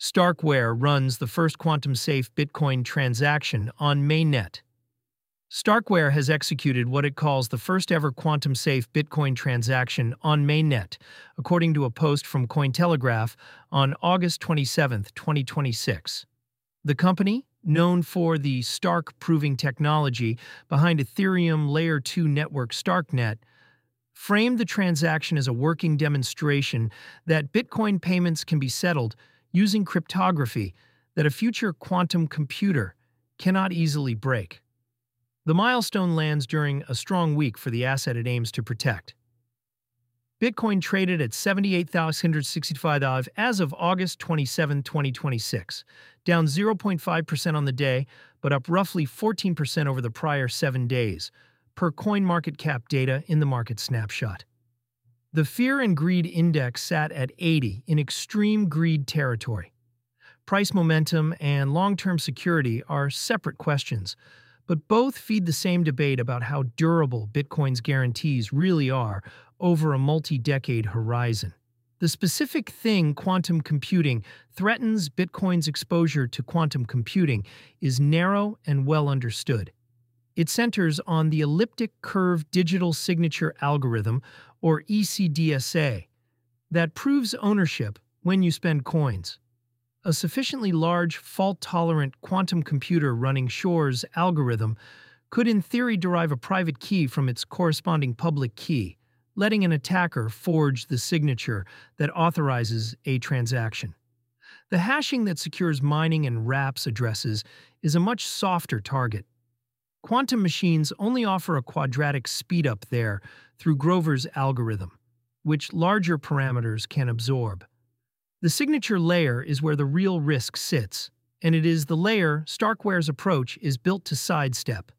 Starkware runs the first quantum-safe Bitcoin transaction on mainnet. Starkware has executed what it calls the first-ever quantum-safe Bitcoin transaction on mainnet, according to a post from Cointelegraph on August 27, 2026. The company, known for the Stark proving technology behind Ethereum Layer 2 network Starknet, framed the transaction as a working demonstration that Bitcoin payments can be settled using cryptography that a future quantum computer cannot easily break. The milestone lands during a strong week for the asset it aims to protect. Bitcoin traded at $78,665 as of August 27, 2026, down 0.5% on the day, but up roughly 14% over the prior 7 days, per CoinMarketCap data in the market snapshot. The Fear and Greed Index sat at 80 in extreme greed territory. Price momentum and long-term security are separate questions, but both feed the same debate about how durable Bitcoin's guarantees really are over a multi-decade horizon. The specific thing quantum computing threatens Bitcoin's exposure to quantum computing is narrow and well understood. It centers on the elliptic curve digital signature algorithm, or ECDSA, that proves ownership when you spend coins. A sufficiently large, fault-tolerant quantum computer running Shor's algorithm could in theory derive a private key from its corresponding public key, letting an attacker forge the signature that authorizes a transaction. The hashing that secures mining and wraps addresses is a much softer target. Quantum machines only offer a quadratic speedup there through Grover's algorithm, which larger parameters can absorb. The signature layer is where the real risk sits, and it is the layer Starkware's approach is built to sidestep.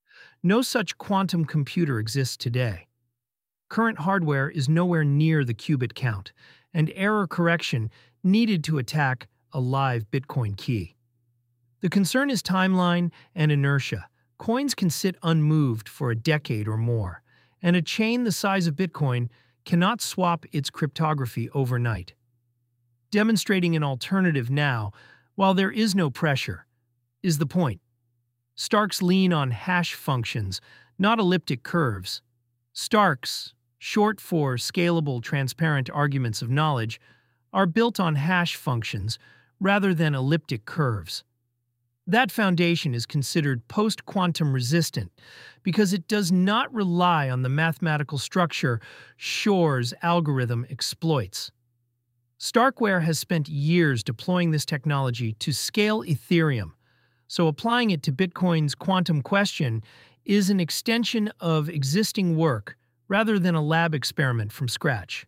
No such quantum computer exists today. Current hardware is nowhere near the qubit count, and error correction needed to attack a live Bitcoin key. The concern is timeline and inertia. Coins can sit unmoved for a decade or more, and a chain the size of Bitcoin cannot swap its cryptography overnight. Demonstrating an alternative now, while there is no pressure, is the point. Starks lean on hash functions, not elliptic curves. Starks, short for Scalable Transparent Arguments of Knowledge, are built on hash functions rather than elliptic curves. That foundation is considered post-quantum resistant because it does not rely on the mathematical structure Shor's algorithm exploits. Starkware has spent years deploying this technology to scale Ethereum, so applying it to Bitcoin's quantum question is an extension of existing work rather than a lab experiment from scratch.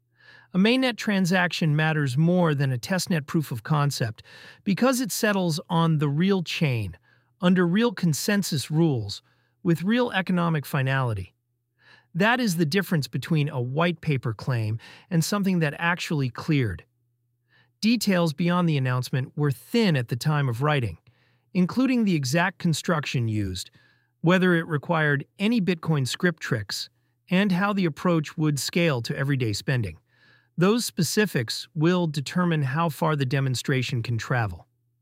A mainnet transaction matters more than a testnet proof of concept because it settles on the real chain, under real consensus rules, with real economic finality. That is the difference between a white paper claim and something that actually cleared. Details beyond the announcement were thin at the time of writing, including the exact construction used, whether it required any Bitcoin script tricks, and how the approach would scale to everyday spending. Those specifics will determine how far the demonstration can travel.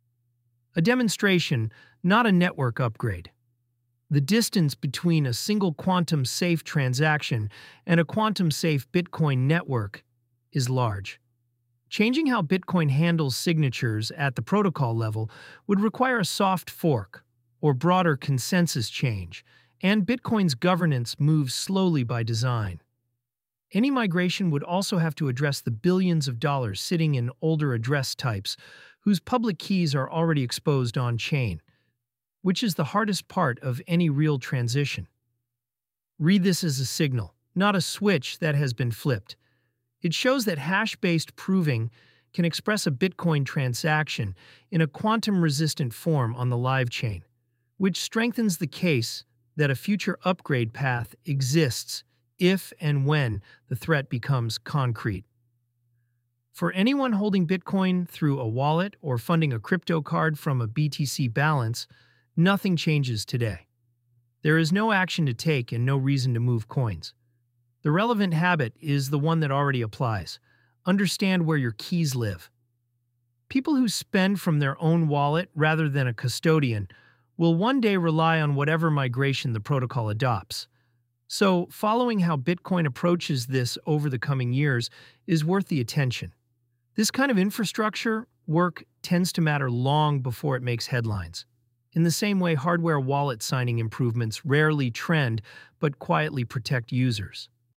A demonstration, not a network upgrade. The distance between a single quantum-safe transaction and a quantum-safe Bitcoin network is large. Changing how Bitcoin handles signatures at the protocol level would require a soft fork, or broader consensus change, and Bitcoin's governance moves slowly by design. Any migration would also have to address the billions of dollars sitting in older address types whose public keys are already exposed on-chain, which is the hardest part of any real transition. Read this as a signal, not a switch that has been flipped. It shows that hash-based proving can express a Bitcoin transaction in a quantum-resistant form on the live chain, which strengthens the case that a future upgrade path exists if and when the threat becomes concrete. For anyone holding Bitcoin through a wallet or funding a crypto card from a BTC balance, nothing changes today. There is no action to take and no reason to move coins. The relevant habit is the one that already applies. Understand where your keys live. People who spend from their own wallet rather than a custodian will one day rely on whatever migration the protocol adopts. So, following how Bitcoin approaches this over the coming years is worth the attention. This kind of infrastructure work tends to matter long before it makes headlines. In the same way, hardware wallet signing improvements rarely trend but quietly protect users.